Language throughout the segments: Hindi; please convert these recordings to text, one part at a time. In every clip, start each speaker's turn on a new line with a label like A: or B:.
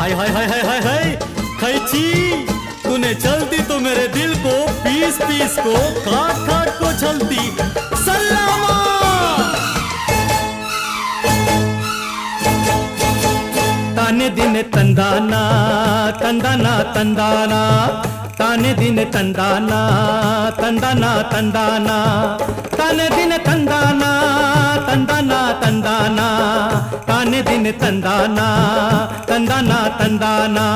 A: हाय हाय हाय हाय हाय हाय खैची, तूने चलती तो मेरे दिल को पीस पीस को काट काट को चलती। सलामा ताने दिन तंदाना तंदाना तंदाना, ताने दिन तंदाना तंदाना तंदाना, ताने दिन तंदाना तंदाना तंदाना, ताने दिन तंदाना तंदाना तंदाना।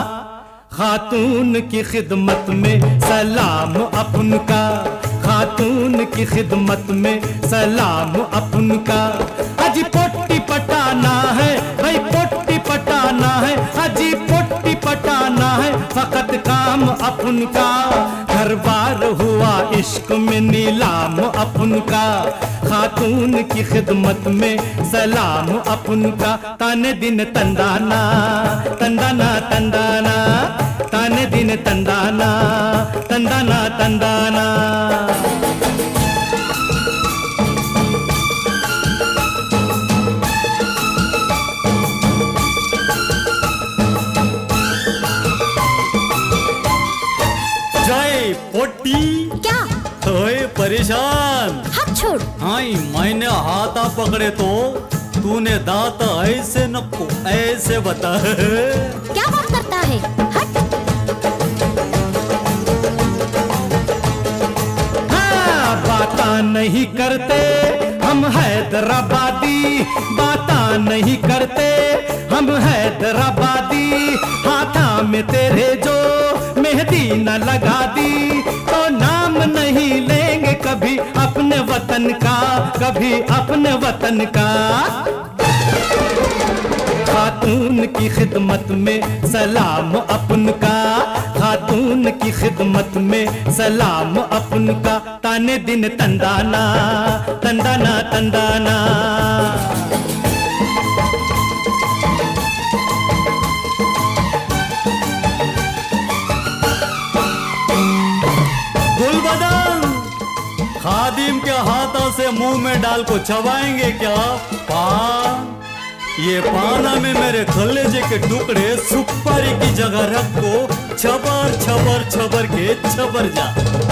A: खातून की खिदमत में सलाम अपन का, खातून की खिदमत में सलाम अपन का। अजी पोटी पटाना है भाई, पोटी पटाना है, अजी पोटी पटाना है, फकत काम अपन का। घर बार हुआ इश्क में नीलाम अपन का, खातून की खिदमत में सलाम अपन का। ताने दिन तंदाना तंदाना तंदाना, ताने दिन तंदाना तंदाना तंदाना। जय पोटी
B: क्या
A: ओए परेशान,
B: हाथ छोड़।
A: हाय मैंने हाथा पकड़े तो तूने दांत ऐसे नको ऐसे बता।
B: क्या बात करता है, हट।
A: हाँ, बाता नहीं करते हम हैदराबादी, बाता नहीं करते हम हैदराबादी। हाथा में तेरे जो मेहंदी न लगा दी तो नाम नहीं लेंगे कभी अपने वतन का, कभी अपने वतन का। खातून की खिदमत में सलाम अपन का, खातून की खिदमत में सलाम अपन का। ताने दिन तंदाना तंदाना तंदाना। गुलबदन खादिम के हाथों से मुंह में डाल को चबाएंगे क्या पान? ये पाना में मेरे कलेजे के टुकड़े सुपारी की जगह रख को छबर छबर छबर के छबर जा।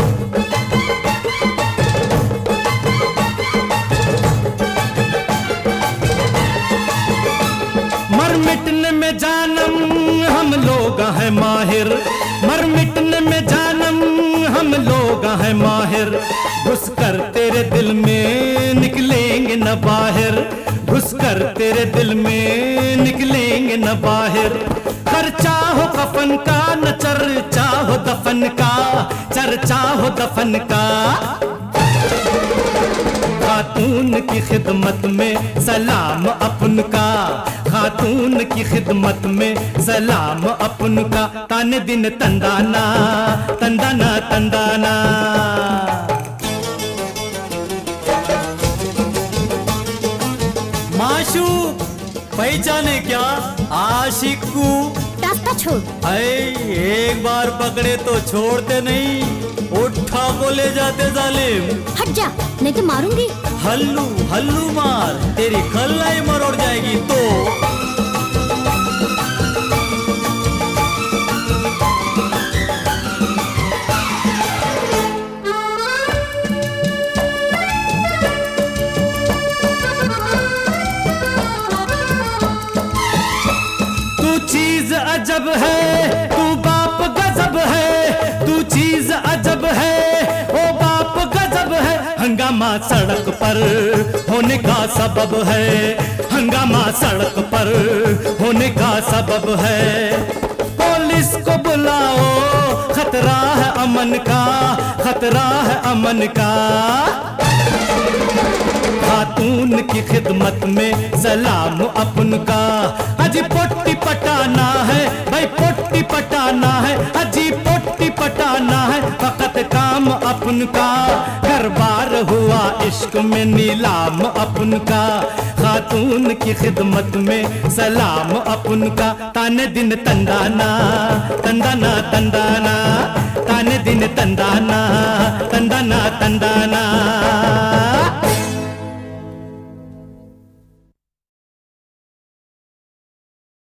A: मर मिटने में जानम हम लोग हैं माहिर, मर मिटने में जानम हम लोग हैं माहिर। घुस कर तेरे दिल में निकलेंगे न बाहर, घुस कर तेरे दिल में निकलेंगे न बाहर। खर्चा हो कफन का न चर्चा हो दफन का, चर्चा हो दफन का। खातून की खिदमत में सलाम अपन का, खातून की खिदमत में सलाम अपन का। ताने दिन तंदाना तंदाना तंदाना। माशूक पहचाने क्या आशिक को?
B: रास्ता छोड़।
A: एक बार पकड़े तो छोड़ते नहीं, उठा को ले जाते जालिम।
B: हट जा नहीं तो मारूंगी।
A: हल्लू हल्लू मार, तेरी खल्लाई मरोड़ जाएगी तो। तू चीज अजब है, तू बाप गजब है, तू चीज अजब है, ओ बाप गजब है। हंगामा सड़क पर होने का सबब है, हंगामा सड़क पर होने का सबब है। पुलिस को बुलाओ, खतरा है अमन का, खतरा है अमन का। खातून की खिदमत में सलाम अपन का। अजी पोटी पटाना है भाई, पोटी पटाना है, अजी पोटी पटाना है, फकत काम अपन का। घर बार हुआ इश्क में नीलाम अपन का, खातून की खिदमत में सलाम अपन का। ताने दिन तंदाना तंदाना तंदाना, ताने दिन तंदाना तंदाना तंदाना।